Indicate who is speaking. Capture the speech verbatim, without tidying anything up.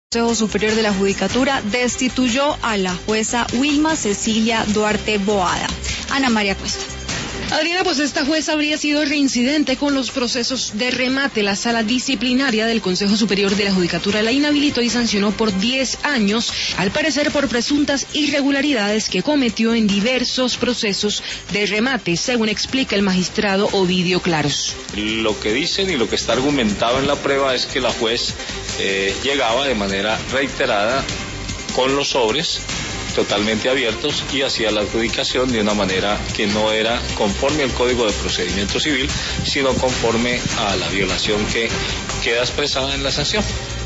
Speaker 1: El Consejo Superior de la Judicatura destituyó a la jueza Wilma Cecilia Duarte Boada. Ana María Cuesta.
Speaker 2: Adriana, pues esta jueza habría sido reincidente con los procesos de remate. La sala disciplinaria del Consejo Superior de la Judicatura la inhabilitó y sancionó por diez años, al parecer por presuntas irregularidades que cometió en diversos procesos de remate, según explica el magistrado Ovidio Claros.
Speaker 3: Lo que dicen y lo que está argumentado en la prueba es que la juez eh, llegaba de manera reiterada con los sobres totalmente abiertos y hacía la adjudicación de una manera que no era conforme al Código de Procedimiento Civil, sino conforme a la violación que queda expresada en la sanción.